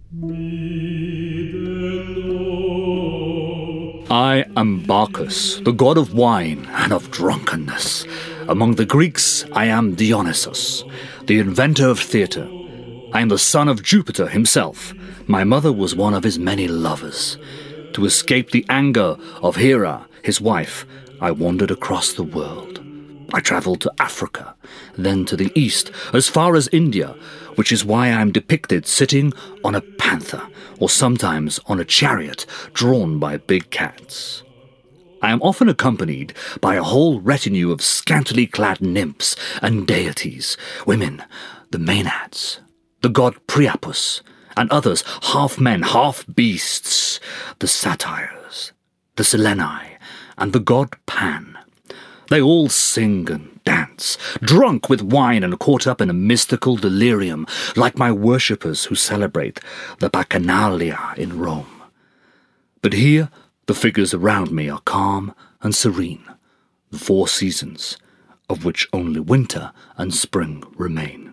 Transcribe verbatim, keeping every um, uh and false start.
I am Bacchus, the god of wine and of drunkenness. Among the Greeks, I am Dionysus, the inventor of theatre. I am the son of Jupiter himself. My mother was one of his many lovers. To escape the anger of Hera, his wife, I wandered across the world. I travelled to Africa, then to the east, as far as India, which is why I am depicted sitting on a panther, or sometimes on a chariot drawn by big cats. I am often accompanied by a whole retinue of scantily clad nymphs and deities, women, the Maenads, the god Priapus, and others, half men, half beasts, the Satyrs, the Seleni, and the god Pan. They all sing and dance, drunk with wine and caught up in a mystical delirium, like my worshippers who celebrate the Bacchanalia in Rome. But here the figures around me are calm and serene, the four seasons, of which only winter and spring remain.